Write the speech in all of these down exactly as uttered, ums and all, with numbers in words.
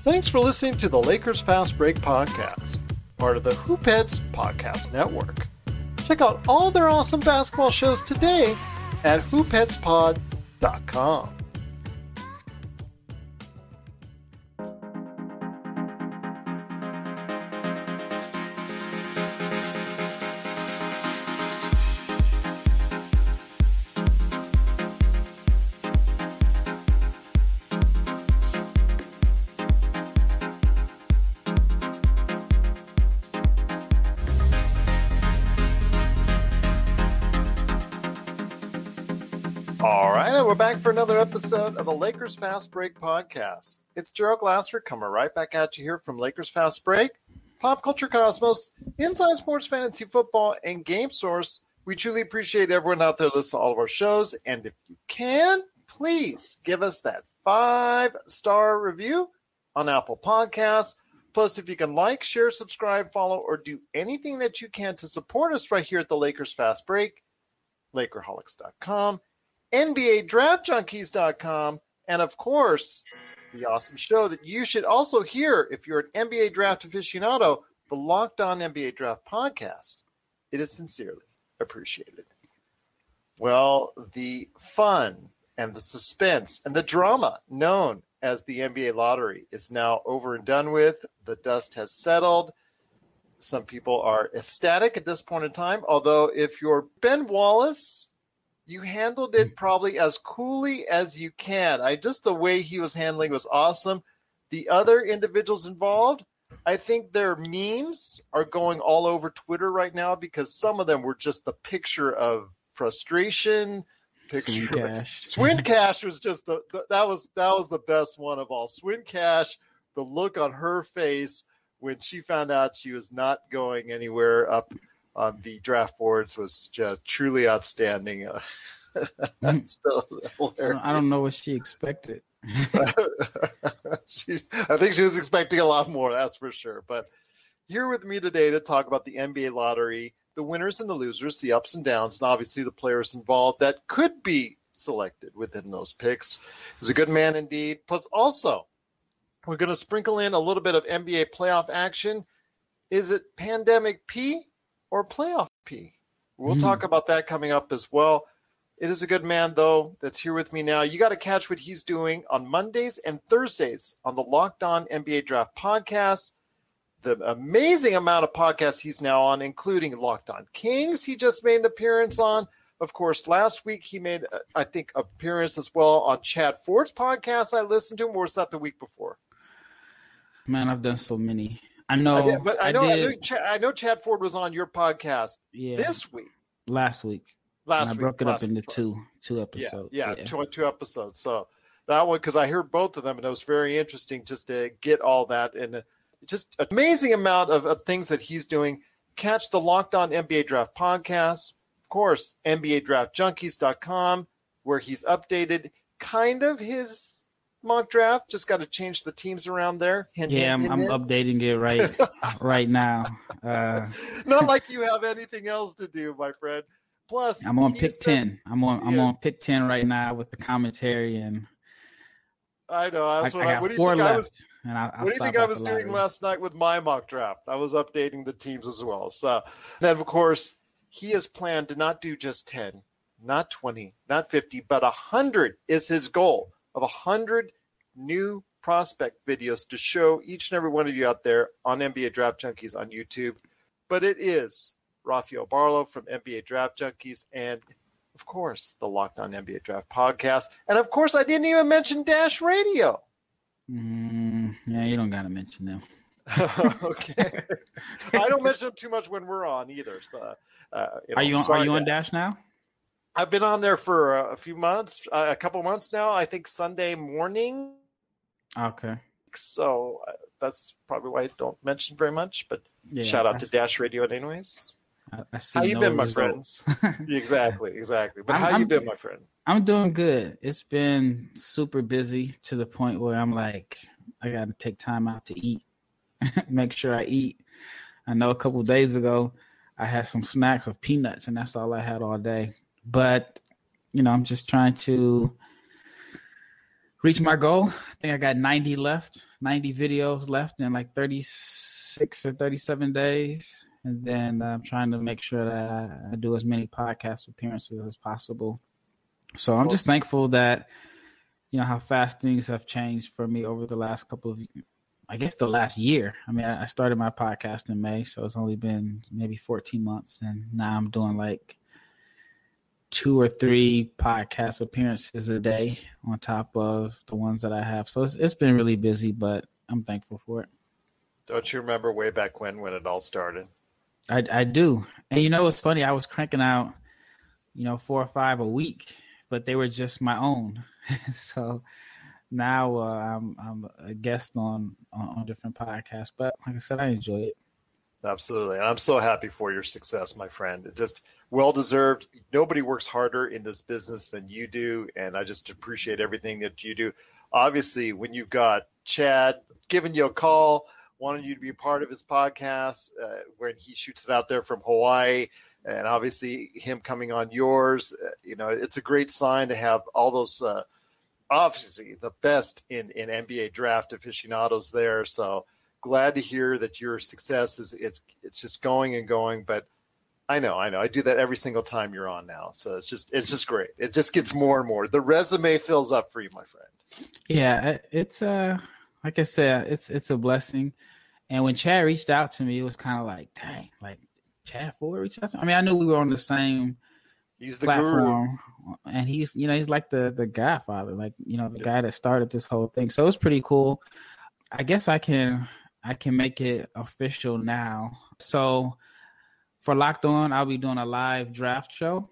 Thanks for listening to the Lakers Fast Break podcast, part of the Hoopheads Podcast Network. Check out all their awesome basketball shows today at hoopheads pod dot com. We're back for another episode of the Lakers Fast Break podcast. It's Gerald Glasser coming right back at you here from Lakers Fast Break, Pop Culture Cosmos, Inside Sports Fantasy Football, and Game Source. We truly appreciate everyone out there listening to all of our shows. And if you can, please give us that five-star review on Apple Podcasts. Plus, if you can like, share, subscribe, follow, or do anything that you can to support us right here at the Lakers Fast Break, Lakerholics dot com. N B A Draft Junkies dot com, and of course, the awesome show that you should also hear if you're an N B A draft aficionado, the Locked On N B A Draft Podcast. It is sincerely appreciated. Well, the fun and the suspense and the drama known as the N B A lottery is now over and done with. The dust has settled. Some people are ecstatic at this point in time, although if you're Ben Wallace, you handled it probably as coolly as you can. I just the way he was handling was awesome. The other individuals involved, I think their memes are going all over Twitter right now because some of them were just the picture of frustration. Picture Swin Cash. Swin Cash was just the, the that was that was the best one of all. Swin Cash, the look on her face when she found out she was not going anywhere up on the draft boards was just truly outstanding. Uh, still hilarious. I don't know what she expected. she, I think she was expecting a lot more, that's for sure. But here with me today to talk about the N B A lottery, the winners and the losers, the ups and downs, and obviously the players involved that could be selected within those picks. He's a good man indeed. Plus also, we're going to sprinkle in a little bit of N B A playoff action. Is it Pandemic P or Playoff P? We'll mm. talk about that coming up as well. It is a good man, though, that's here with me now. You got to catch what he's doing on Mondays and Thursdays on the Locked On N B A Draft podcast. The amazing amount of podcasts he's now on, including Locked On Kings he just made an appearance on. Of course, last week he made, I think, appearance as well on Chad Ford's podcast I listened to him, or was that the week before? Man, I've done so many. I know, I did, but I know, I, I, know Ch- I know Chad Ford was on your podcast yeah, this week. Last week. Last and I week. broke it last up into week, two two episodes. Yeah, yeah, yeah. Two, two episodes. So that one, because I heard both of them, and it was very interesting just to get all that. And uh, just an amazing amount of, of things that he's doing. Catch the Locked On N B A Draft podcast. Of course, N B A Draft Junkies dot com, where he's updated kind of his mock draft. Just got to change the teams around there. Hint, yeah, hint, I'm, hint, I'm hint. updating it right right now. Uh, Not like you have anything else to do, my friend. Plus, I'm on he pick said- ten. I'm on I'm Yeah. on pick ten right now with the commentary, and I know. I, That's I what I, got what do you four think left. I was? and I, I'll What do you stop think I at was the doing lottery. last night with my mock draft? I was updating the teams as well. So then, of course, he has planned to not do just ten, not twenty, not fifty, but one hundred is his goal of one hundred new prospect videos to show each and every one of you out there on N B A Draft Junkies on YouTube. But it is Rafael Barlow from N B A Draft Junkies and, of course, the Locked On N B A Draft podcast. And, of course, I didn't even mention Dash Radio. Mm, yeah, you don't got to mention them. Okay. I don't mention them too much when we're on either. So, uh, you know, Are you on, sorry, are you on Dash. Dash now? I've been on there for a, a few months, uh, a couple months now. I think Sunday morning. Okay. So uh, that's probably why I don't mention very much. But Yeah, shout out I- to Dash Radio anyways. I, I see How you no been, my results. Exactly, exactly. But I'm- how you I'm- been, my friend? I'm doing good. It's been super busy to the point where I'm like, I got to take time out to eat, make sure I eat. I know a couple of days ago I had some snacks of peanuts, and that's all I had all day. But, you know, I'm just trying to reach my goal. I think I got ninety left, ninety videos left in like thirty-six or thirty-seven days. And then I'm trying to make sure that I, I do as many podcast appearances as possible. So I'm just thankful that, you know, how fast things have changed for me over the last couple of, I guess the last year. I mean, I started my podcast in May, so it's only been maybe fourteen months. And now I'm doing like two or three podcast appearances a day on top of the ones that I have. So it's, it's been really busy, but I'm thankful for it. Don't you remember way back when, when it all started? I, I do. And you know, it's funny. I was cranking out, you know, four or five a week, but they were just my own. So now uh, I'm, I'm a guest on, on, on different podcasts, but like I said, I enjoy it. Absolutely. And I'm so happy for your success, my friend. It just well-deserved. Nobody works harder in this business than you do. And I just appreciate everything that you do. Obviously, when you've got Chad giving you a call, wanting you to be a part of his podcast, uh, when he shoots it out there from Hawaii, and obviously him coming on yours, uh, you know, it's a great sign to have all those, uh, obviously the best in, in N B A draft aficionados there. So, glad to hear that your success is it's it's just going and going. But I know, I know, I do that every single time you're on now. So it's just it's just great. It just gets more and more. The resume fills up for you, my friend. Yeah, it's uh like I said, it's it's a blessing. And when Chad reached out to me, it was kind of like, dang, like Chad Ford reached out to me. I mean, I knew we were on the same he's the platform, guru. And he's you know he's like the the godfather, like you know the yeah. guy that started this whole thing. So it's pretty cool. I guess I can. I can make it official now. So for Locked On, I'll be doing a live draft show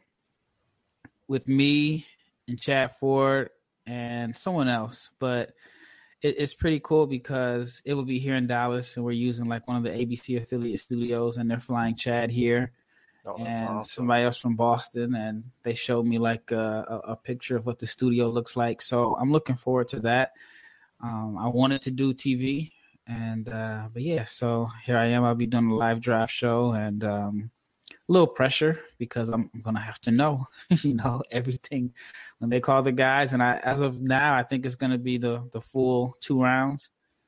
with me and Chad Ford and someone else. But it, it's pretty cool because it will be here in Dallas, and we're using like one of the A B C affiliate studios, and they're flying Chad here. Oh, that's and awesome. Somebody else from Boston, and they showed me like a, a, a picture of what the studio looks like. So I'm looking forward to that. Um, I wanted to do T V. And, uh, but yeah, so here I am. I'll be doing a live draft show, and um, a little pressure because I'm going to have to know, you know, everything when they call the guys. And I, as of now, I think it's going to be the, the full two rounds.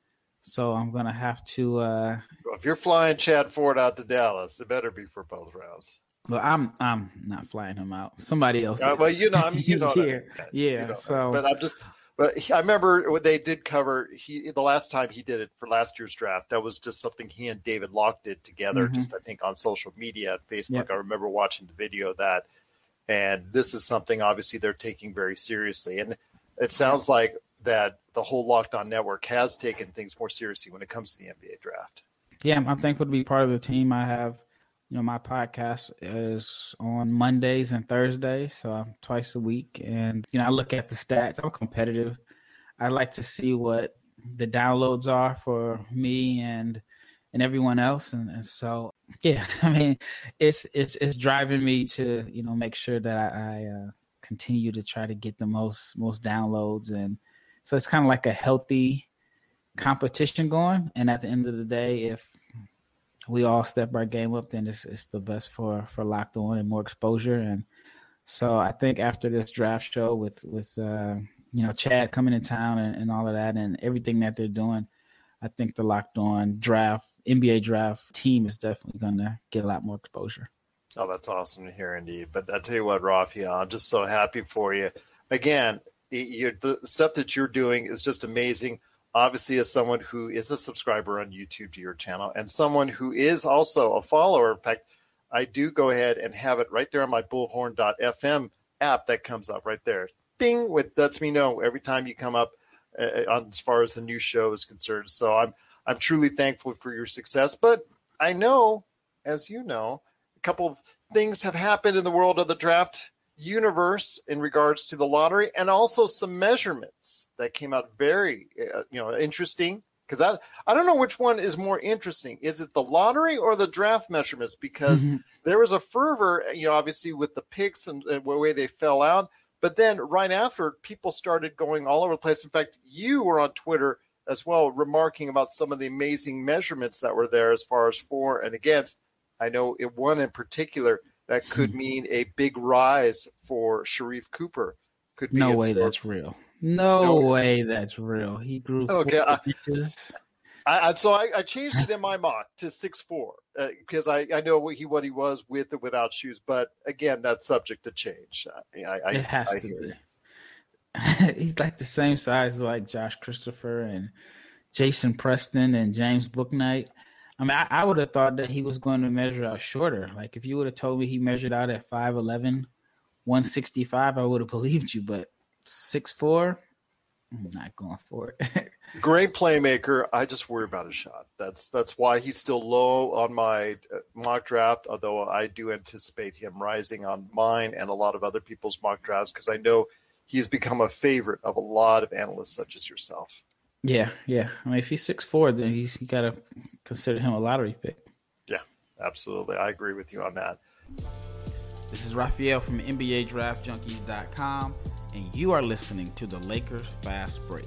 So I'm going to have to. Uh, if you're flying Chad Ford out to Dallas, it better be for both rounds. Well, I'm I'm not flying him out. Somebody else. Uh, well, you know, I mean, you know, yeah, that. yeah. You know so, that. But I'm just. But he, I remember when they did cover he the last time he did it for last year's draft. That was just something he and David Locke did together. Mm-hmm. Just I think on social media, Facebook. Yep. I remember watching the video of that, and this is something obviously they're taking very seriously. And it sounds like that the whole Locked On Network has taken things more seriously when it comes to the N B A draft. Yeah, I'm thankful to be part of the team. I have, you know, my podcast is on Mondays and Thursdays, so I'm twice a week. And, you know, I look at the stats. I'm competitive. I like to see what the downloads are for me and and everyone else. And, and so, yeah, I mean, it's it's it's driving me to, you know, make sure that I, I uh, continue to try to get the most most downloads. And so it's kind of like a healthy competition going. And at the end of the day, if we all step our game up, then it's, it's the best for, for Locked On and more exposure. And so I think after this draft show with, with uh, you know, Chad coming in town and, and all of that and everything that they're doing, I think the Locked On draft, N B A draft team is definitely going to get a lot more exposure. Oh, that's awesome to hear indeed. But I tell you what, Rafi, I'm just so happy for you. Again, you, the stuff that you're doing is just amazing. Obviously, as someone who is a subscriber on YouTube to your channel and someone who is also a follower, in fact, I do go ahead and have it right there on my bullhorn dot f m app that comes up right there. Bing, what lets me know every time you come up uh, on, as far as the new show is concerned. So I'm I'm truly thankful for your success. But I know, as you know, a couple of things have happened in the world of the draft universe in regards to the lottery, and also some measurements that came out very uh, you know interesting, because I I don't know which one is more interesting. Is it the lottery or the draft measurements? Because mm-hmm. there was a fervor, you know, obviously with the picks and the way they fell out, but then right after, people started going all over the place. In fact, you were on Twitter as well, remarking about some of the amazing measurements that were there as far as for and against. I know it, one in particular that could mean a big rise for Sharife Cooper. Could be no way that's real. No way that's real. He grew Okay, four I, inches. I, I so I, I changed it in my mock to six four uh, because I, I know what he what he was with or without shoes. But again, that's subject to change. I I, It has I to hear you. be. He's like the same size as like Josh Christopher and Jason Preston and James Booknight. I mean, I, I would have thought that he was going to measure out shorter. Like if you would have told me he measured out at five eleven, one sixty-five, I would have believed you. But six four, I'm not going for it. Great playmaker. I just worry about his shot. That's that's why he's still low on my mock draft, although I do anticipate him rising on mine and a lot of other people's mock drafts because I know he's become a favorite of a lot of analysts such as yourself. Yeah, yeah. I mean, if he's six four, then he's you got to consider him a lottery pick. Yeah, absolutely. I agree with you on that. This is Raphael from N B A Draft Junkies dot com, and you are listening to the Lakers Fast Break.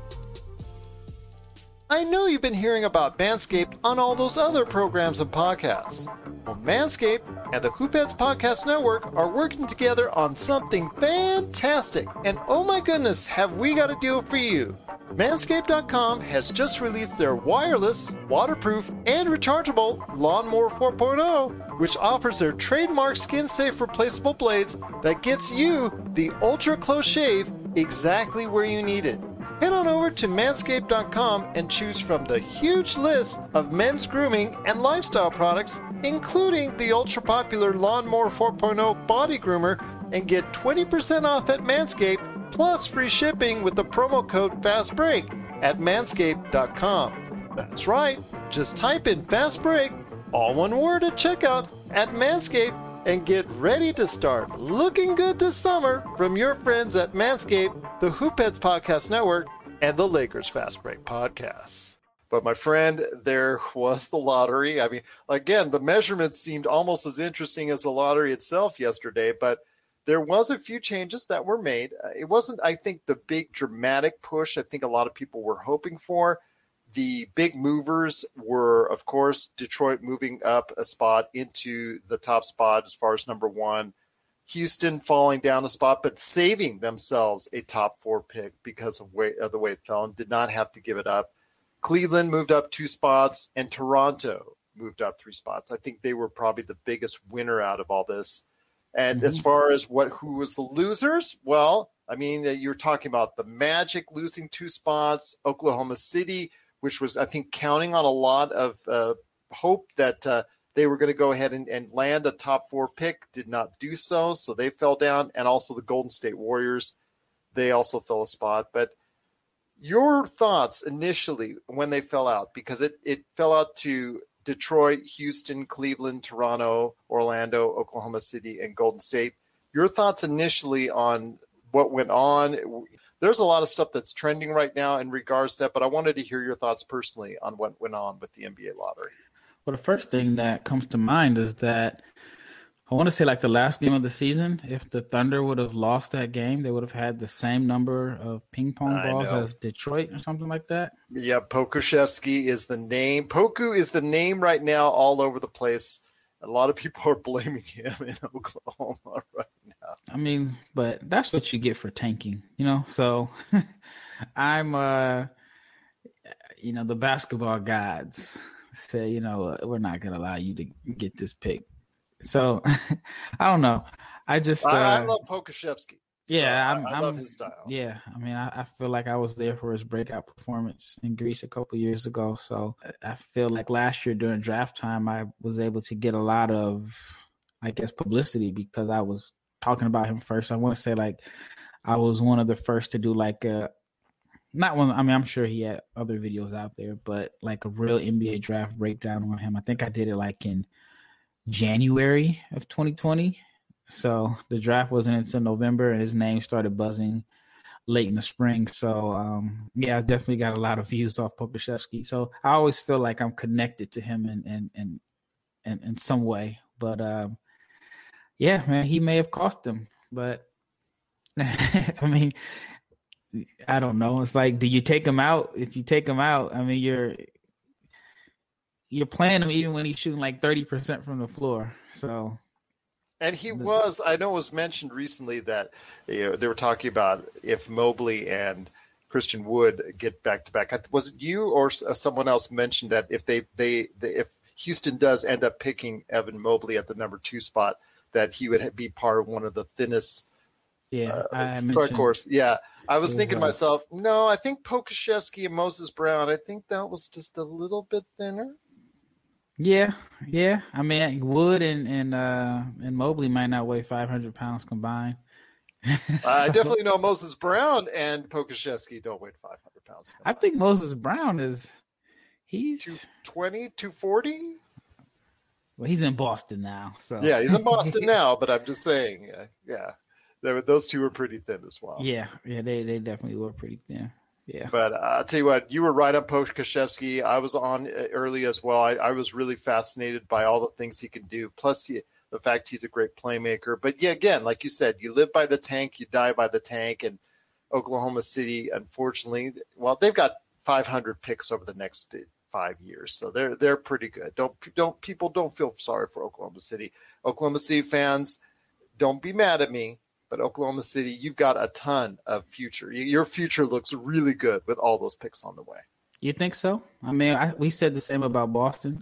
I know you've been hearing about Manscaped on all those other programs and podcasts. Well, Manscaped and the Hoopheads Podcast Network are working together on something fantastic. And oh my goodness, have we got a deal for you. Manscaped dot com has just released their wireless, waterproof, and rechargeable Lawnmower four point oh, which offers their trademark skin-safe replaceable blades that gets you the ultra-close shave exactly where you need it. Head on over to manscaped dot com and choose from the huge list of men's grooming and lifestyle products, including the ultra-popular Lawnmower four point oh Body Groomer, and get twenty percent off at Manscaped, plus free shipping with the promo code FASTBREAK at manscaped dot com. That's right, just type in FASTBREAK, all one word at checkout, at Manscaped, and get ready to start looking good this summer from your friends at Manscaped, the Hoopheads Podcast Network, and the Lakers Fast Break Podcasts. But my friend, there was the lottery. I mean, again, the measurements seemed almost as interesting as the lottery itself yesterday, but there was a few changes that were made. It wasn't, I think, the big dramatic push I think a lot of people were hoping for. The big movers were, of course, Detroit moving up a spot into the top spot as far as number one. Houston falling down a spot, but saving themselves a top four pick because of, way, of the way it fell and did not have to give it up. Cleveland moved up two spots, and Toronto moved up three spots. I think they were probably the biggest winner out of all this. And mm-hmm. as far as what who was the losers, well, I mean, you're talking about the Magic losing two spots, Oklahoma City, which was, I think, counting on a lot of uh, hope that uh, they were going to go ahead and, and land a top four pick, did not do so, so they fell down. And also the Golden State Warriors, they also fell a spot. But your thoughts initially when they fell out, because it, it fell out to Detroit, Houston, Cleveland, Toronto, Orlando, Oklahoma City, and Golden State. Your thoughts initially on what went on? There's a lot of stuff that's trending right now in regards to that, but I wanted to hear your thoughts personally on what went on with the N B A lottery. Well, the first thing that comes to mind is that I want to say like the last game of the season, if the Thunder would have lost that game, they would have had the same number of ping pong balls as Detroit or something like that. Yeah, Pokusevski is the name. Poku is the name right now all over the place. A lot of people are blaming him in Oklahoma right now. I mean, but that's what you get for tanking, you know? So I'm, uh, you know, the basketball gods say, you know, uh, we're not going to allow you to get this pick. So I don't know. I just, uh, I, I love Pokusevski. Yeah, so I'm, I, I I'm, love his style. Yeah, I mean, I, I feel like I was there for his breakout performance in Greece a couple years ago. So I feel like last year during draft time, I was able to get a lot of, I guess, publicity because I was talking about him first. I want to say like I was one of the first to do like a, not one, I mean, I'm sure he had other videos out there, but like a real N B A draft breakdown on him. I think I did it like in January of twenty twenty. So the draft wasn't until November, and his name started buzzing late in the spring. So, um, yeah, I definitely got a lot of views off Pokusevski. So I always feel like I'm connected to him in in in, in, in some way. But, um, yeah, man, he may have cost them. But, I mean, I don't know. It's like, do you take him out? If you take him out, I mean, you're you're playing him even when he's shooting like thirty percent from the floor. So And he was, I know it was mentioned recently that you know, they were talking about if Mobley and Christian Wood get back to back. Was it you or someone else mentioned that if they, they, they if Houston does end up picking Evan Mobley at the number two spot, that he would be part of one of the thinnest yeah, uh, front course. Yeah. I was thinking to myself, no, I think Pokusevski and Moses Brown, I think that was just a little bit thinner. Yeah, yeah. I mean, Wood and and uh, and Mobley might not weigh five hundred pounds combined. so, I definitely know Moses Brown and Pokusevski don't weigh five hundred pounds combined. I think Moses Brown is he's two twenty, two forty. Well, he's in Boston now, so yeah, he's in Boston now. But I'm just saying, yeah, yeah, they, those two were pretty thin as well. Yeah, yeah, they they definitely were pretty thin. Yeah. But uh, I'll tell you what, you were right on Pokusevski. I was on early as well. I, I was really fascinated by all the things he can do. Plus, he, the fact he's a great playmaker. But yeah, again, like you said, you live by the tank, you die by the tank. And Oklahoma City, unfortunately, well, they've got five hundred picks over the next five years, so they're they're pretty good. Don't don't people don't feel sorry for Oklahoma City. Oklahoma City fans, don't be mad at me. But Oklahoma City, you've got a ton of future. Your future looks really good with all those picks on the way. You think so? I mean, I, we said the same about Boston.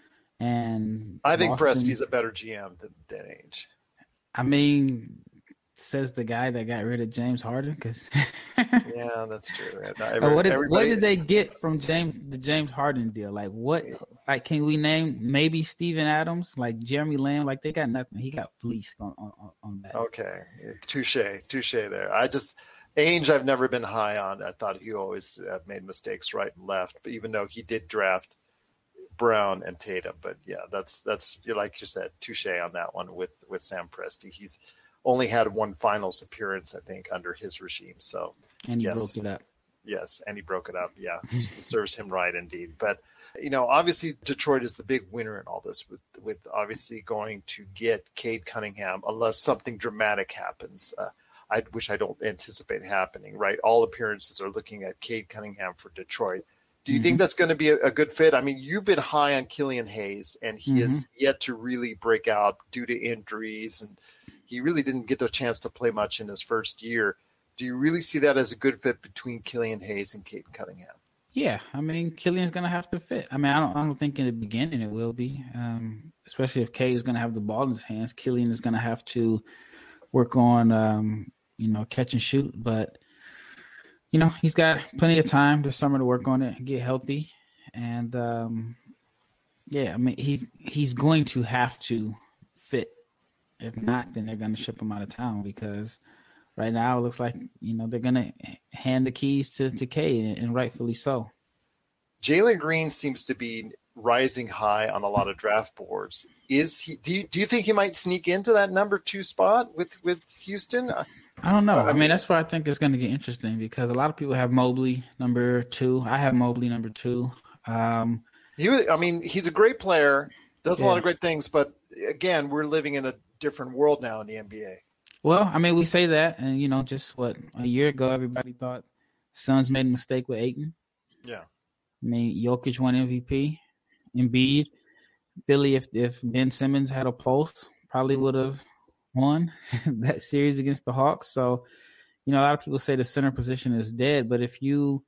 And I think Boston, Presti's a better G M than, than Ainge. I mean, says the guy that got rid of James Harden. Cause yeah, that's true. Every, what, did, what did they get from James the James Harden deal? Like what? Like can we name maybe Steven Adams, like Jeremy Lamb? Like they got nothing. He got fleeced on on, on that. Okay, touche, touche. There, I just Ainge. I've never been high on. I thought he always uh, made mistakes right and left. But even though he did draft Brown and Tatum, but yeah, that's that's like you said, touche on that one with with Sam Presti. He's only had one finals appearance, I think, under his regime. So and he yes, broke it up. Yes, and he broke it up. Yeah, it serves him right indeed. But you know, obviously Detroit is the big winner in all this, with with obviously going to get Cade Cunningham unless something dramatic happens, uh, I, which I don't anticipate happening. Right, all appearances are looking at Cade Cunningham for Detroit. Do you mm-hmm. think that's going to be a, a good fit? I mean, you've been high on Killian Hayes, and he mm-hmm. has yet to really break out due to injuries, and he really didn't get a chance to play much in his first year. Do you really see that as a good fit between Killian Hayes and Cade Cunningham? Yeah, I mean, Killian's going to have to fit. I mean, I don't, I don't think in the beginning it will be, um, especially if Cade is going to have the ball in his hands. Killian is going to have to work on, um, you know, catch and shoot. But, you know, he's got plenty of time this summer to work on it, get healthy. And, um, yeah, I mean, he's he's going to have to fit. If not, then they're going to ship him out of town because right now it looks like, you know, they're going to hand the keys to, to Cade, and rightfully so. Jalen Green seems to be rising high on a lot of draft boards. Is he? Do you, do you think he might sneak into that number two spot with, with Houston? I don't know. I mean, that's where I think it's going to get interesting because a lot of people have Mobley number two. I have Mobley number two. Um, he, I mean, he's a great player, does a yeah. lot of great things, but again, we're living in a different world now in the N B A. Well, I mean, we say that, and, you know, just what, a year ago, everybody thought Suns made a mistake with Ayton. Yeah. I mean, Jokic won M V P. Embiid. Philly, if, if Ben Simmons had a pulse, probably would have won that series against the Hawks. So, you know, a lot of people say the center position is dead, but if you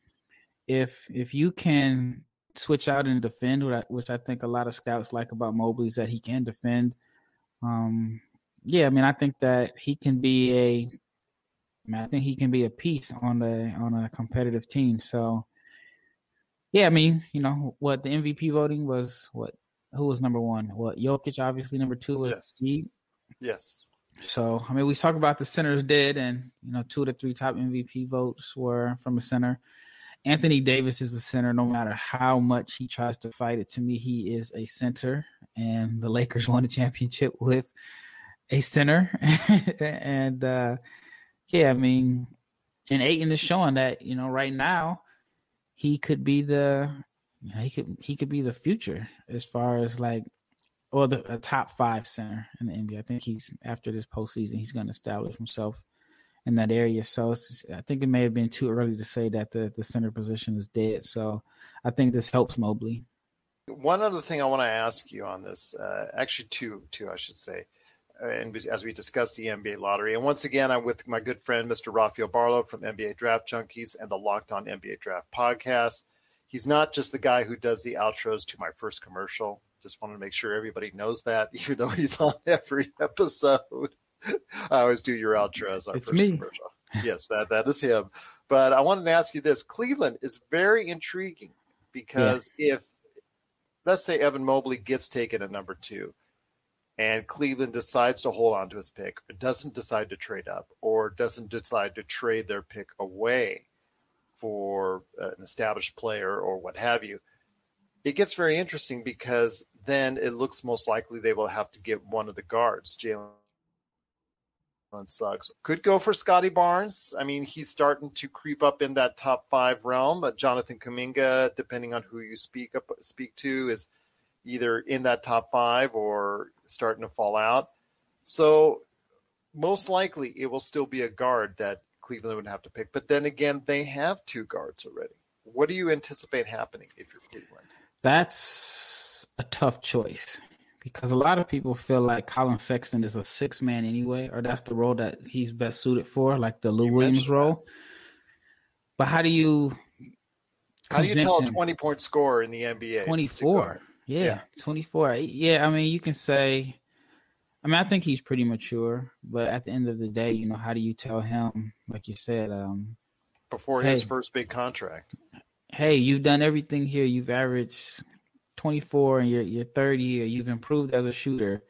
if if you can switch out and defend, which I think a lot of scouts like about Mobley is that he can defend. Um, yeah, I mean, I think that he can be a, I mean, I think he can be a piece on the on a competitive team. So, yeah, I mean, you know, what the M V P voting was, what who was number one? What Jokic, obviously number two was yes. Embiid. Yes. So, I mean, we talk about the centers dead, and you know, two of the three top M V P votes were from a center. Anthony Davis is a center, no matter how much he tries to fight it. To me, he is a center, and the Lakers won a championship with a center. and, uh, yeah, I mean, and Ayton is showing that, you know, right now he could be the, you know, he could, he could be the future as far as like, or the a top five center in the N B A. I think he's, after this postseason, he's going to establish himself in that area. So it's just, I think it may have been too early to say that the, the center position is dead. So I think this helps Mobley. One other thing I want to ask you on this, uh, actually two, two, I should say. and as we discuss the N B A lottery. And once again, I'm with my good friend, Mister Rafael Barlow from N B A Draft Junkies and the Locked On N B A Draft podcast. He's not just the guy who does the outros to my first commercial. Just want to make sure everybody knows that, even though he's on every episode. I always do your outro as our it's first me. commercial. Yes, that, that is him. But I wanted to ask you this. Cleveland is very intriguing because yeah. if, let's say, Evan Mobley gets taken at number two, and Cleveland decides to hold on to his pick, or doesn't decide to trade up, or doesn't decide to trade their pick away for an established player or what have you, it gets very interesting because then it looks most likely they will have to get one of the guards. Jalen Suggs could go for Scotty Barnes. I mean, he's starting to creep up in that top five realm. But Jonathan Kuminga, depending on who you speak up, speak to, is either in that top five or starting to fall out. So most likely it will still be a guard that Cleveland would have to pick. But then again, they have two guards already. What do you anticipate happening if you're Cleveland? That's a tough choice because a lot of people feel like Colin Sexton is a six man anyway, or that's the role that he's best suited for, like the Lou you Williams role. That. But how do you how do you tell him? a twenty point scorer in the N B A? twenty-four. Yeah, yeah, twenty-four. Yeah, I mean, you can say, I mean, I think he's pretty mature, but at the end of the day, you know, how do you tell him, like you said, um, before hey, his first big contract? Hey, you've done everything here. You've averaged twenty-four and you're, you're thirty, or you've improved as a shooter.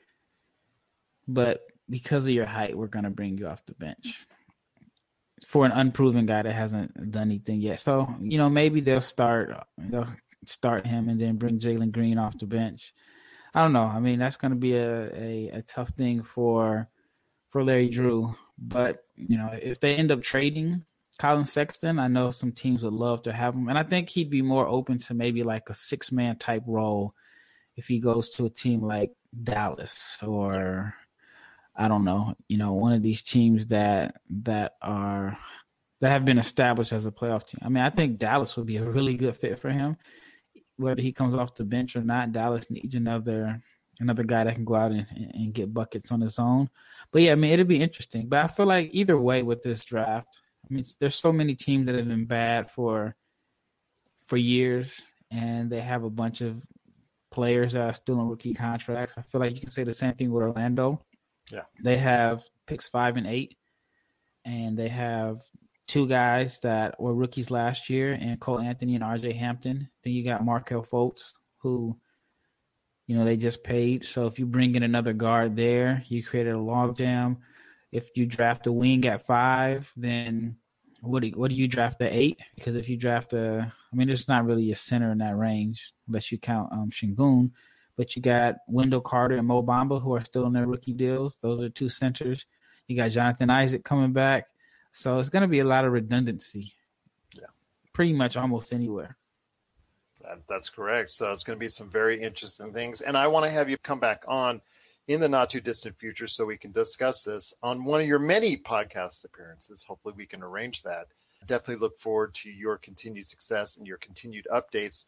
But because of your height, we're going to bring you off the bench for an unproven guy that hasn't done anything yet. So, you know, maybe they'll start, they'll start him and then bring Jalen Green off the bench. I don't know. I mean, that's going to be a, a, a tough thing for, for Larry Drew. But, you know, if they end up trading Colin Sexton, I know some teams would love to have him. And I think he'd be more open to maybe like a six-man type role if he goes to a team like Dallas or, I don't know, you know, one of these teams that that are that have been established as a playoff team. I mean, I think Dallas would be a really good fit for him. Whether he comes off the bench or not, Dallas needs another another guy that can go out and, and get buckets on his own. But, yeah, I mean, it'll be interesting. But I feel like either way with this draft, I mean, there's so many teams that have been bad for for years, and they have a bunch of players that are still on rookie contracts. I feel like you can say the same thing with Orlando. Yeah, they have picks five and eight, and they have two guys that were rookies last year, and Cole Anthony and R J Hampton. Then you got Markelle Fultz, who, you know, they just paid. So if you bring in another guard there, you created a logjam. If you draft a wing at five, then what do you, what do you draft at eight? Because if you draft a, I mean, there's not really a center in that range unless you count um, Şengün. But you got Wendell Carter and Mo Bamba who are still in their rookie deals. Those are two centers. You got Jonathan Isaac coming back. So it's going to be a lot of redundancy. Yeah, pretty much almost anywhere. That, that's correct. So it's going to be some very interesting things. And I want to have you come back on in the not too distant future so we can discuss this on one of your many podcast appearances. Hopefully we can arrange that. Definitely look forward to your continued success and your continued updates.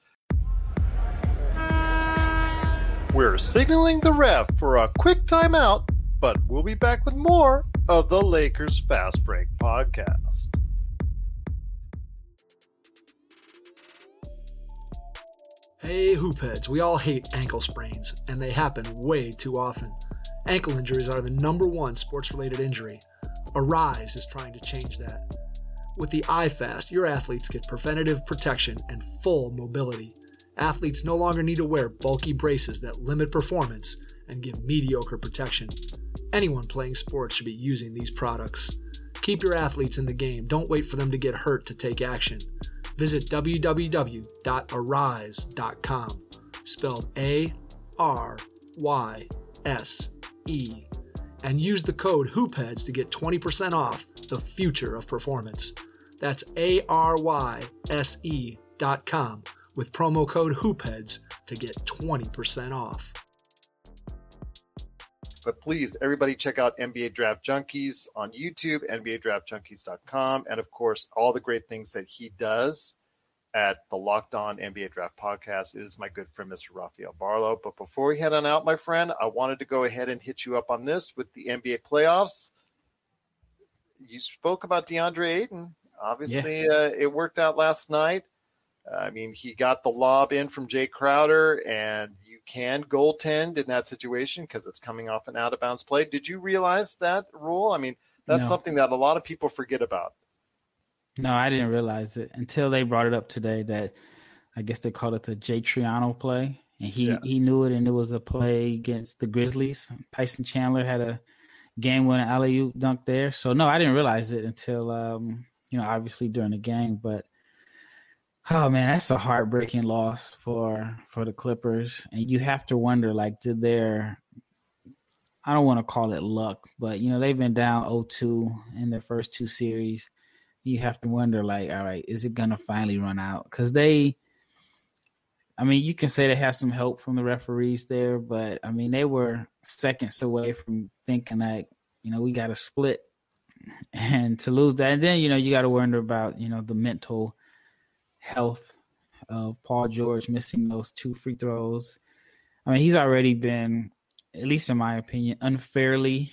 We're signaling the ref for a quick timeout, but we'll be back with more of the Lakers Fast Break podcast. Hey, hoopheads, we all hate ankle sprains, and they happen way too often. Ankle injuries are the number one sports-related injury. Arise is trying to change that. With the iFast, your athletes get preventative protection and full mobility. Athletes no longer need to wear bulky braces that limit performance and give mediocre protection. Anyone playing sports should be using these products. Keep your athletes in the game. Don't wait for them to get hurt to take action. Visit w w w dot arise dot com, spelled A R Y S E, and use the code HOOPHEADS to get twenty percent off the future of performance. That's A R Y S E dot com with promo code HOOPHEADS to get twenty percent off. But please, everybody check out N B A Draft Junkies on YouTube, N B A draft junkies dot com, and of course, all the great things that he does at the Locked On N B A Draft Podcast. It is my good friend, Mister Rafael Barlow. But before we head on out, my friend, I wanted to go ahead and hit you up on this with the N B A playoffs. You spoke about DeAndre Ayton. Obviously, yeah. uh, it worked out last night. Uh, I mean, he got the lob in from Jay Crowder, and you can goaltend in that situation because it's coming off an out-of-bounds play. Did you realize that rule? I mean, that's no. something that a lot of people forget about. No, I didn't realize it until they brought it up today that I guess they called it the Jay Triano play. And he, yeah. he knew it, and it was a play against the Grizzlies. Tyson Chandler had a game-winning alley-oop dunk there. So, no, I didn't realize it until, um, you know, obviously during the game. But, oh, man, that's a heartbreaking loss for for the Clippers. And you have to wonder, like, did their – I don't want to call it luck, but, you know, they've been down oh two in their first two series. You have to wonder, like, all right, is it going to finally run out? Because they, I mean, you can say they had some help from the referees there, but, I mean, they were seconds away from thinking that, you know, we got to split and to lose that. And then, you know, you got to wonder about, you know, the mental health of Paul George missing those two free throws. I mean, he's already been, at least in my opinion, unfairly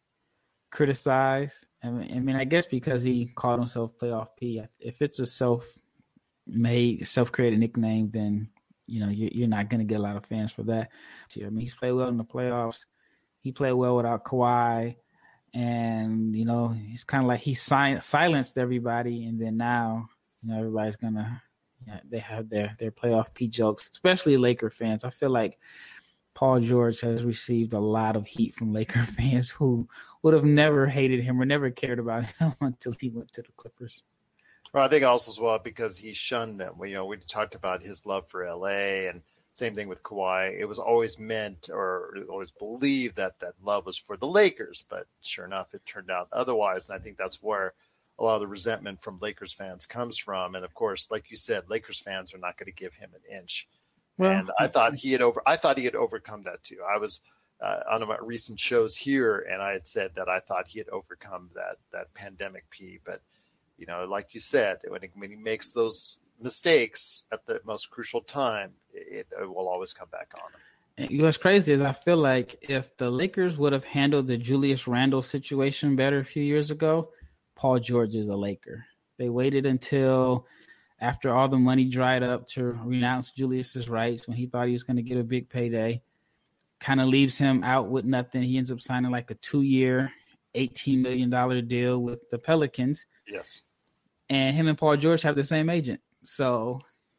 criticized. I mean, I mean, I guess because he called himself Playoff P. If it's a self-made, self-created nickname, then, you know, you're, you're not going to get a lot of fans for that. I mean, he's played well in the playoffs. He played well without Kawhi. And, you know, it's kind of like he si- silenced everybody. And then now, you know, everybody's going to, you know, they have their, their Playoff P jokes, especially Laker fans. I feel like Paul George has received a lot of heat from Laker fans who would have never hated him or never cared about him until he went to the Clippers. Well, I think also as well because he shunned them. You know, we talked about his love for L A, and same thing with Kawhi. It was always meant or always believed that that love was for the Lakers, but sure enough, it turned out otherwise. And I think that's where a lot of the resentment from Lakers fans comes from. And of course, like you said, Lakers fans are not going to give him an inch. Well, and I thought he had over. I thought he had overcome that too. I was uh, on my recent shows here, and I had said that I thought he had overcome that that pandemic P. But you know, like you said, when he, when he makes those mistakes at the most crucial time, it, it will always come back on him. And what's crazy is I feel like if the Lakers would have handled the Julius Randle situation better a few years ago, Paul George is a Laker. They waited until after all the money dried up to renounce Julius's rights when he thought he was going to get a big payday, kind of leaves him out with nothing. He ends up signing like a two-year, eighteen million dollars deal with the Pelicans. Yes. And him and Paul George have the same agent. So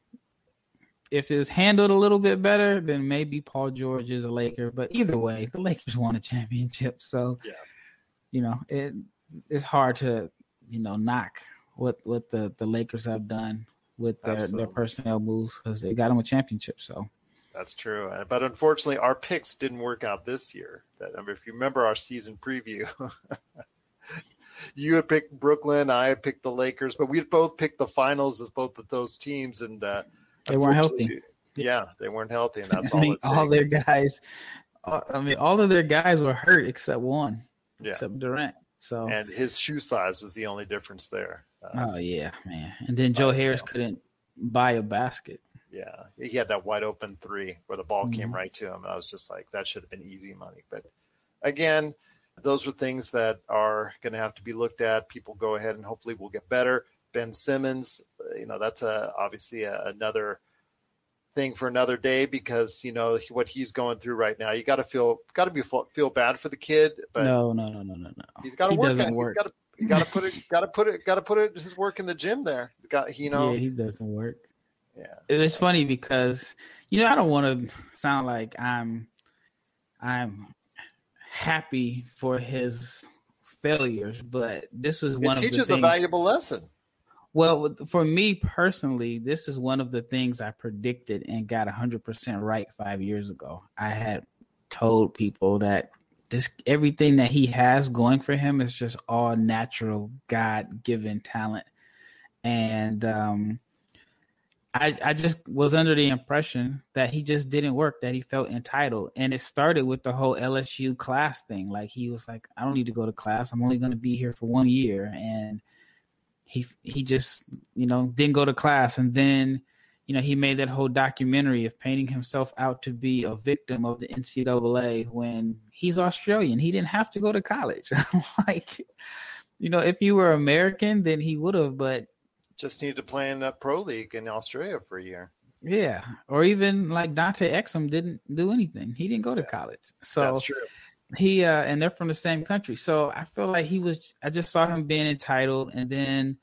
if it's handled a little bit better, then maybe Paul George is a Laker. But either way, the Lakers won a championship. So, yeah. you know, it it's hard to, you know, knock what what the, the Lakers have done with their, their personnel moves because they got them a championship. So that's true. But unfortunately, our picks didn't work out this year. That I mean, if you remember our season preview, you had picked Brooklyn, I had picked the Lakers, but we had both picked the finals as both of those teams, and uh, they weren't healthy. Yeah, they weren't healthy, and that's I all. mean, it all their guys. I mean, all of their guys were hurt except one, yeah. except Durant. So and his shoe size was the only difference there. Uh, oh yeah, man. And then Joe Harris tail. couldn't buy a basket. Yeah, he had that wide open three where the ball mm-hmm. came right to him. And I was just like, that should have been easy money. But again, those are things that are going to have to be looked at. People go ahead and hopefully we'll get better. Ben Simmons, you know, that's a, obviously a, another thing for another day because, you know, what he's going through right now. You got to feel, got to be feel bad for the kid. But no, no, no, no, no, no. He's got to he work. Doesn't at, work. He's got to, you got to put it, got to put it, got to put it. His work in the gym there. He's got, you know. Yeah, he doesn't work. Yeah, it's funny because you know I don't want to sound like I'm, I'm happy for his failures, but this is one it of the things. It teaches a valuable lesson. Well, for me personally, this is one of the things I predicted and got one hundred percent right five years ago. I had told people that this everything that he has going for him is just all natural, God-given talent. And um, I, I just was under the impression that he just didn't work, that he felt entitled. And it started with the whole L S U class thing. Like he was like, I don't need to go to class. I'm only going to be here for one year. And he he just, you know, didn't go to class. And then, you know, he made that whole documentary of painting himself out to be a victim of the N C double A when he's Australian. He didn't have to go to college. Like, you know, if you were American, then he would have, but just needed to play in the pro league in Australia for a year. Yeah. Or even like Dante Exum didn't do anything. He didn't go to yeah. college. So that's true. He uh, and they're from the same country. So I feel like he was, I just saw him being entitled. And then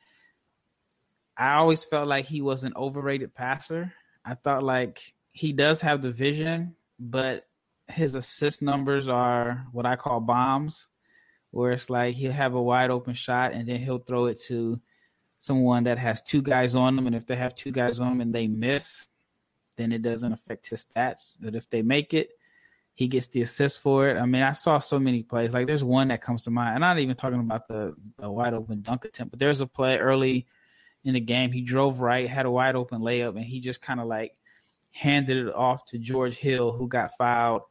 I always felt like he was an overrated passer. I thought like he does have the vision, but his assist numbers are what I call bombs, where it's like he'll have a wide open shot and then he'll throw it to someone that has two guys on them. And if they have two guys on them and they miss, then it doesn't affect his stats. But if they make it, he gets the assist for it. I mean, I saw so many plays. Like there's one that comes to mind. I'm not even talking about the, the wide open dunk attempt, but there's a play early in the game. He drove right, had a wide open layup, and he just kind of like handed it off to George Hill, who got fouled.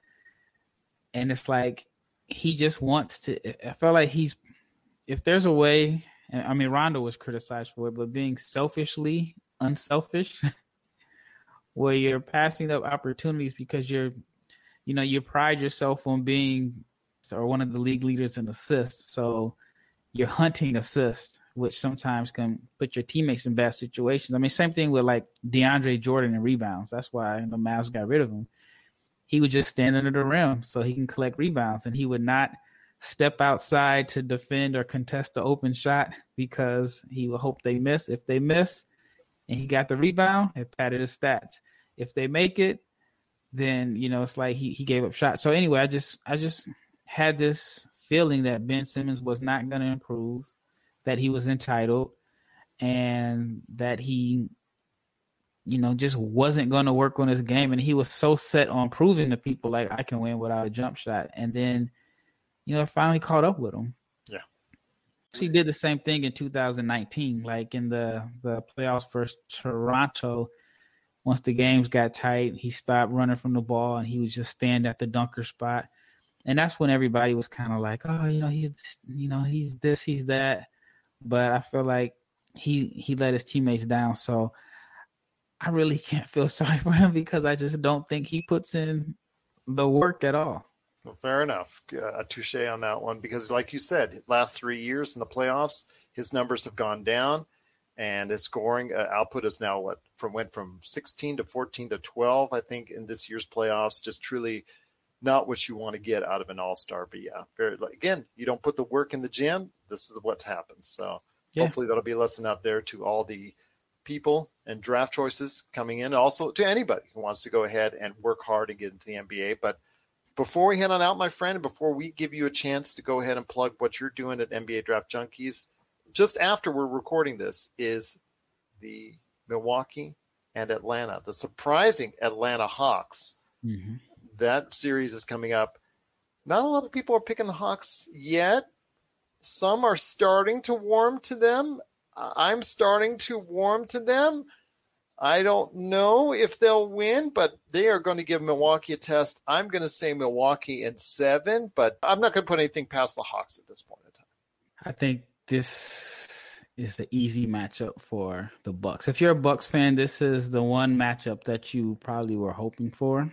And it's like he just wants to. I felt like he's. If there's a way, I mean, Rondo was criticized for it, but being selfishly unselfish, where you're passing up opportunities because you're. You know, you pride yourself on being or one of the league leaders in assists. So you're hunting assists, which sometimes can put your teammates in bad situations. I mean, same thing with like DeAndre Jordan and rebounds. That's why the Mavs got rid of him. He would just stand under the rim so he can collect rebounds, and he would not step outside to defend or contest the open shot because he would hope they miss. If they miss and he got the rebound, it padded his stats. If they make it, then, you know, it's like he, he gave up shots. So anyway, I just I just had this feeling that Ben Simmons was not going to improve, that he was entitled, and that he, you know, just wasn't going to work on his game. And he was so set on proving to people like I can win without a jump shot. And then, you know, it finally caught up with him. Yeah. He did the same thing in two thousand nineteen, like in the, the playoffs versus Toronto. Once the games got tight, he stopped running from the ball and he would just stand at the dunker spot. And that's when everybody was kind of like, oh, you know, he's, you know, he's this, he's that. But I feel like he, he let his teammates down. So I really can't feel sorry for him because I just don't think he puts in the work at all. Well, fair enough. Uh, touche on that one, because like you said, last three years in the playoffs, his numbers have gone down. And his scoring uh, output is now what from went from sixteen to fourteen to twelve, I think, in this year's playoffs. Just truly not what you want to get out of an all-star. But yeah, very, again, you don't put the work in the gym, this is what happens. So yeah. Hopefully that'll be a lesson out there to all the people and draft choices coming in. Also to anybody who wants to go ahead and work hard and get into the N B A. But before we head on out, my friend, and before we give you a chance to go ahead and plug what you're doing at N B A Draft Junkies, just after we're recording this is the Milwaukee and Atlanta, the surprising Atlanta Hawks. Mm-hmm. That series is coming up. Not a lot of people are picking the Hawks yet. Some are starting to warm to them. I'm starting to warm to them. I don't know if they'll win, but they are going to give Milwaukee a test. I'm going to say Milwaukee in seven, but I'm not going to put anything past the Hawks at this point in time. I think this is the easy matchup for the Bucks. If you're a Bucks fan, this is the one matchup that you probably were hoping for.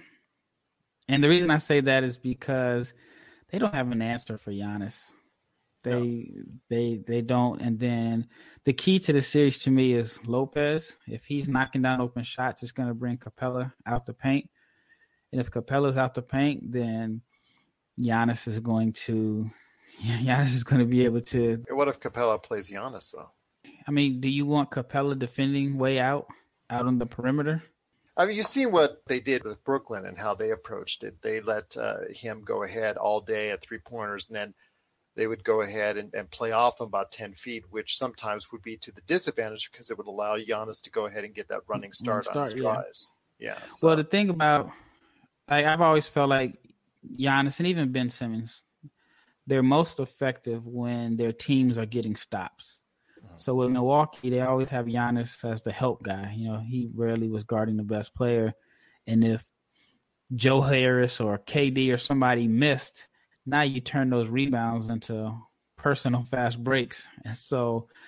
And the reason I say that is because they don't have an answer for Giannis. They no. they they don't. And then the key to the series to me is Lopez. If he's knocking down open shots, it's going to bring Capella out the paint. And if Capella's out the paint, then Giannis is going to Giannis is going to be able to. What if Capella plays Giannis though? I mean, do you want Capella defending way out, out on the perimeter? I mean, you see what they did with Brooklyn and how they approached it. They let uh, him go ahead all day at three-pointers, and then they would go ahead and, and play off him about ten feet, which sometimes would be to the disadvantage because it would allow Giannis to go ahead and get that running start, start on his drives. Yeah. yeah so. Well, the thing about like, – I've always felt like Giannis and even Ben Simmons, they're most effective when their teams are getting stops. So with Milwaukee, they always have Giannis as the help guy. You know, he rarely was guarding the best player. And if Joe Harris or K D or somebody missed, now you turn those rebounds into personal fast breaks. And so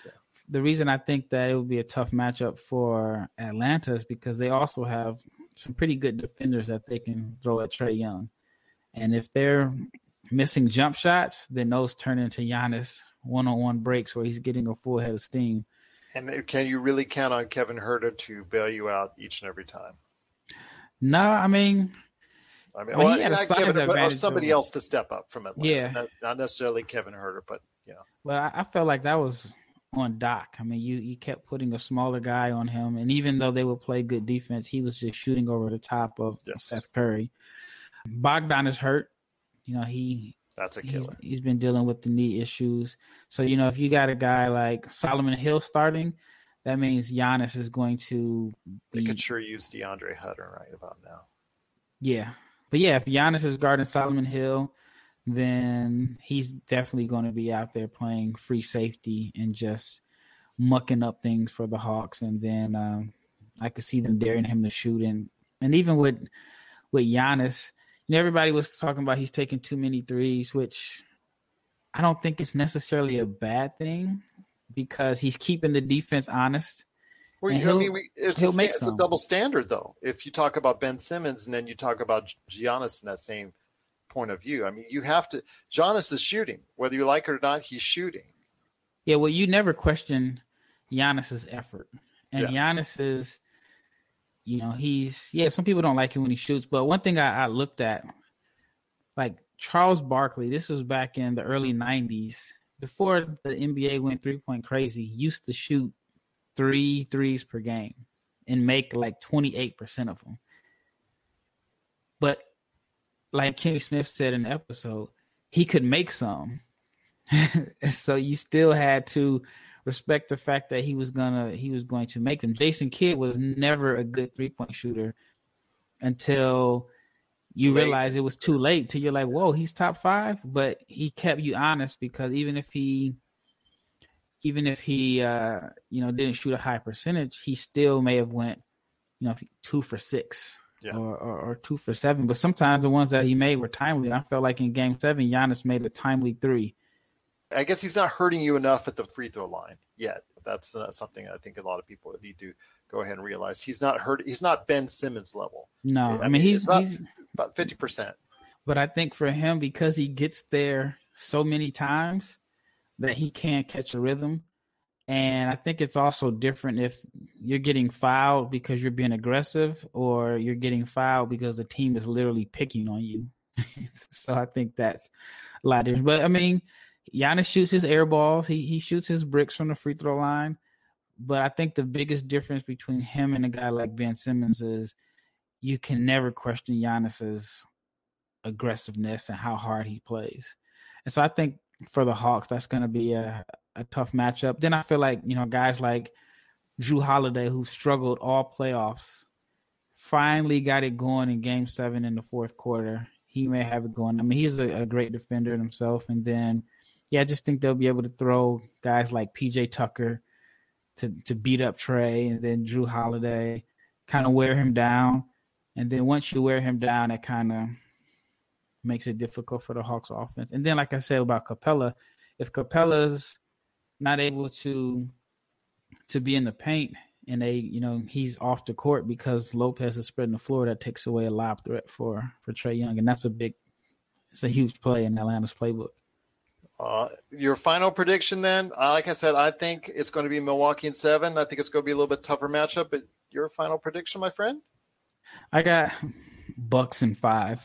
the reason I think that it would be a tough matchup for Atlanta is because they also have some pretty good defenders that they can throw at Trae Young. And if they're missing jump shots, then those turn into Giannis one-on-one breaks where he's getting a full head of steam. And can you really count on Kevin Huerter to bail you out each and every time? No, I mean, I mean, I mean well, he had a not size Kevin, but, or advantage somebody over- else to step up from Atlanta. Yeah. That's not necessarily Kevin Huerter, but you know. But I, I felt like that was on Doc. I mean, you you kept putting a smaller guy on him, and even though they would play good defense, he was just shooting over the top of Yes. Seth Curry. Bogdan is hurt. You know, he That's a he's, killer. he's been dealing with the knee issues. So, you know, if you got a guy like Solomon Hill starting, that means Giannis is going to They be could sure use DeAndre Hutter right about now. Yeah. But yeah, if Giannis is guarding Solomon Hill, then he's definitely going to be out there playing free safety and just mucking up things for the Hawks. And then um, I could see them daring him to shoot. And, and even with with Giannis, you know, everybody was talking about he's taking too many threes, which I don't think it's necessarily a bad thing because he's keeping the defense honest. Well, And you- I he'll- mean, we, it's, he'll a, sta- make it's a some. double standard, though. If you talk about Ben Simmons and then you talk about Giannis in that same point of view, I mean, you have to. Giannis is shooting, whether you like it or not. He's shooting. Yeah, well, you never question Giannis's effort. And Yeah. Giannis is, you know, he's, yeah, some people don't like him when he shoots. But one thing I, I looked at, like Charles Barkley, this was back in the early nineties, before the N B A went three-point crazy, used to shoot three threes per game and make like twenty-eight percent of them. But like Kenny Smith said in the episode, he could make some. So you still had to respect the fact that he was gonna he was going to make them. Jason Kidd was never a good three-point shooter until you Late. realize it was too late. Till you're like, whoa, he's top five. But he kept you honest because even if he even if he uh, you know didn't shoot a high percentage, he still may have went you know two for six. Yeah. Or, or, or two for seven. But sometimes the ones that he made were timely. I felt like in game seven, Giannis made a timely three. I guess he's not hurting you enough at the free throw line yet. That's uh, something I think a lot of people need to go ahead and realize. He's not hurt. He's not Ben Simmons level. No, I I mean, mean, he's, it's about- he's, About fifty percent. but I think for him, because he gets there so many times that he can't catch a rhythm. And I think it's also different if you're getting fouled because you're being aggressive or you're getting fouled because the team is literally picking on you. So I think that's a lot different. But I mean, Giannis shoots his air balls. He he shoots his bricks from the free throw line. But I think the biggest difference between him and a guy like Ben Simmons is you can never question Giannis's aggressiveness and how hard he plays. And so I think for the Hawks, that's going to be a, a tough matchup. Then I feel like, you know, guys like Drew Holiday, who struggled all playoffs, finally got it going in game seven in the fourth quarter. He may have it going. I mean, he's a, a great defender himself. And then, yeah, I just think they'll be able to throw guys like P J Tucker to, to beat up Trae, and then Drew Holiday kind of wear him down. And then once you wear him down, it kind of makes it difficult for the Hawks offense. And then, like I said about Capella, if Capella's not able to to be in the paint and they, you know, he's off the court because Lopez is spreading the floor, that takes away a lob threat for, for Trae Young. And that's a big, it's a huge play in Atlanta's playbook. Uh, your final prediction then, uh, like I said, I think it's going to be Milwaukee in seven. I think it's going to be a little bit tougher matchup, but your final prediction, my friend? I got Bucks in five.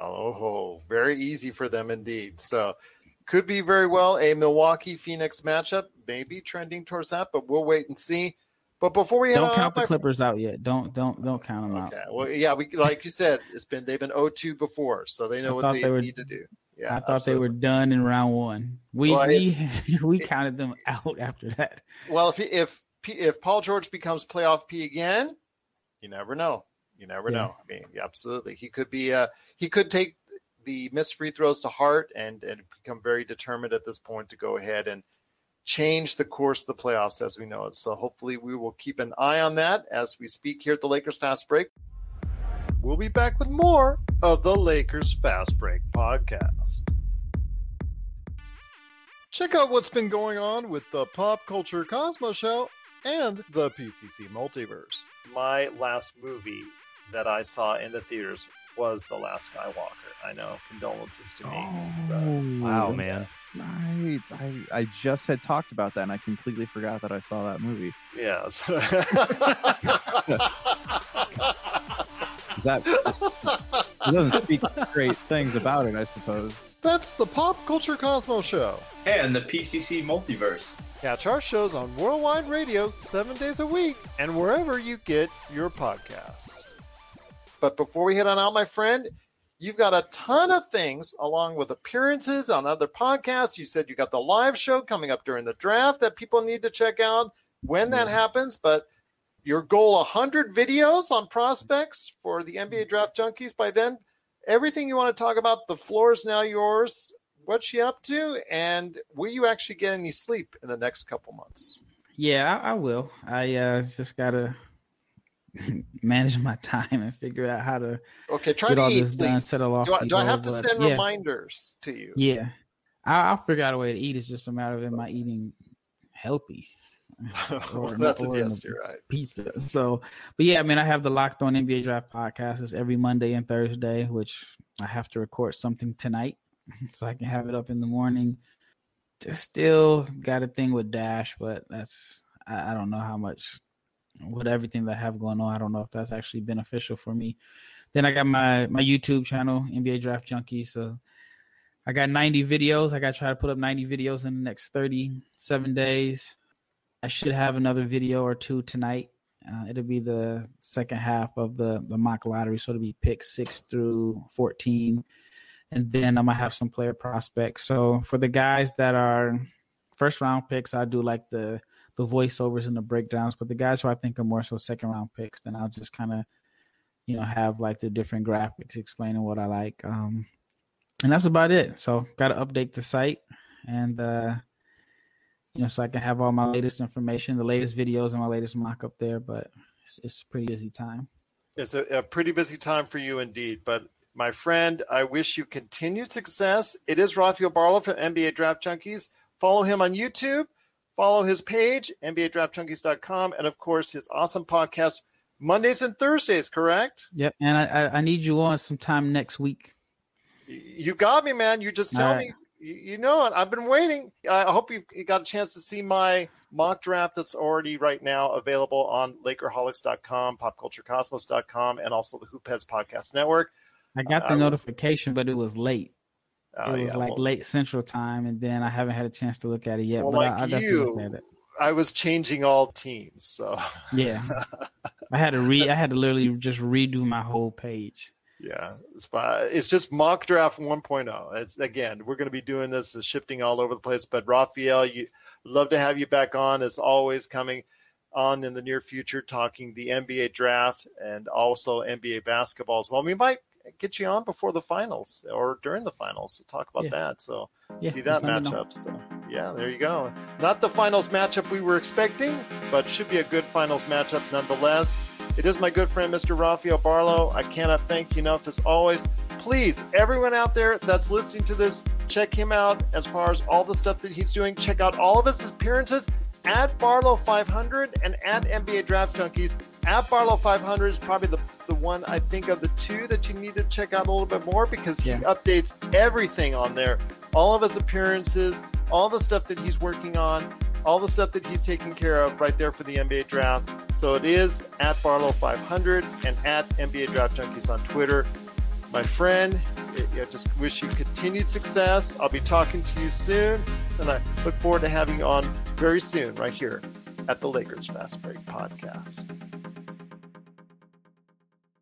Oh, very easy for them indeed. So could be very well a Milwaukee-Phoenix matchup, maybe trending towards that, but we'll wait and see. But before we head Don't on count out, the my- Clippers out yet. Don't don't don't count them out. Okay. Well, yeah, we like you said, it's been they've been oh two before, so they know I what thought they, they were- need to do. Yeah, I thought absolutely. they were done in round one. We Well, we we counted them out after that. Well, if he, if P, if Paul George becomes playoff P again, you never know. You never Yeah. know. I mean, yeah, absolutely, he could be. Uh, he could take the missed free throws to heart and and become very determined at this point to go ahead and change the course of the playoffs as we know it. So hopefully, we will keep an eye on that as we speak here at the Lakers Fast Break. We'll be back with more of the Lakers Fast Break podcast. Check out what's been going on with the Pop Culture Cosmos Show and the P C C Multiverse. My last movie that I saw in the theaters was The Last Skywalker. I know, condolences to me. Oh, so, wow, man. Right. I, I just had talked about that and I completely forgot that I saw that movie. Yes. that it doesn't speak great things about it, I suppose. That's the Pop Culture Cosmos Show. And the P C C Multiverse. Catch our shows on Worldwide Radio seven days a week and wherever you get your podcasts. But before we head on out, my friend, you've got a ton of things along with appearances on other podcasts. You said you got the live show coming up during the draft that people need to check out when that happens. But your goal, one hundred videos on prospects for the N B A Draft Junkies by then. Everything you want to talk about, the floor is now yours. What's you up to? And will you actually get any sleep in the next couple months? Yeah, I, I will. I uh, just got to manage my time and figure out how to okay, try get to all eat, this done, settle off. Do I, do I have to but, send yeah. reminders to you? Yeah. I'll, I'll figure out a way to eat. It's just a matter of am I eating healthy? Well, that's a yes, you're right. Pizza. So, but yeah, I mean, I have the Locked On N B A Draft podcast. It's every Monday and Thursday, which I have to record something tonight so I can have it up in the morning. Still got a thing with Dash, but that's, I, I don't know how much, with everything that I have going on, I don't know if that's actually beneficial for me. Then I got my, my YouTube channel, N B A Draft Junkie. So I got ninety videos. I got to try to put up ninety videos in the next thirty-seven days. I should have another video or two tonight. Uh, it'll be the second half of the, the mock lottery. So it'll be picks six through fourteen. And then I'm going to have some player prospects. So for the guys that are first round picks, I do like the, the voiceovers and the breakdowns. But the guys who I think are more so second round picks, then I'll just kind of, you know, have like the different graphics explaining what I like. Um, and that's about it. So got to update the site and, uh, you know, so I can have all my latest information, the latest videos and my latest mock up there, but it's, it's a pretty busy time. It's a, a pretty busy time for you indeed. But my friend, I wish you continued success. It is Rafael Barlow from N B A Draft Junkies. Follow him on YouTube. Follow his page, N B A Draft Junkies dot com. And of course, his awesome podcast, Mondays and Thursdays, correct? Yep. And I, I, I need you on sometime next week. You got me, man. You just tell All right. me. You know it. I've been waiting. I hope you got a chance to see my mock draft that's already right now available on Lakerholics dot com, Pop Culture Cosmos dot com, and also the Hoopheads Podcast Network. I got the uh, notification, but it was late. Uh, it was yeah, like well, late Central Time, and then I haven't had a chance to look at it yet. Well, but like I, I'll definitely you, look at it. I was changing all teams, so Yeah, I had to re. I had to literally just redo my whole page. yeah, it's, fine. It's just mock draft one point oh. It's again, we're going to be doing this, uh, shifting all over the place. But Rafael, you love to have you back on. As always, coming on in the near future, talking the N B A draft and also N B A basketball as well. We might get you on before the finals or during the finals to talk about Yeah. that. So Yeah, see that just let me know. matchup. So yeah, there you go. Not the finals matchup we were expecting, but should be a good finals matchup nonetheless. It is my good friend, Mister Rafael Barlow. I cannot thank you enough as always. Please, everyone out there that's listening to this, check him out as far as all the stuff that he's doing. Check out all of his appearances at Barlow five hundred and at N B A Draft Junkies. At Barlow five hundred is probably the, the one I think of the two that you need to check out a little bit more because he Yeah. updates everything on there. All of his appearances, all the stuff that he's working on, all the stuff that he's taking care of right there for the N B A draft. So it is at Barlow five hundred and at N B A Draft Junkies on Twitter. My friend, I just wish you continued success. I'll be talking to you soon, and I look forward to having you on very soon right here at the Lakers Fast Break Podcast.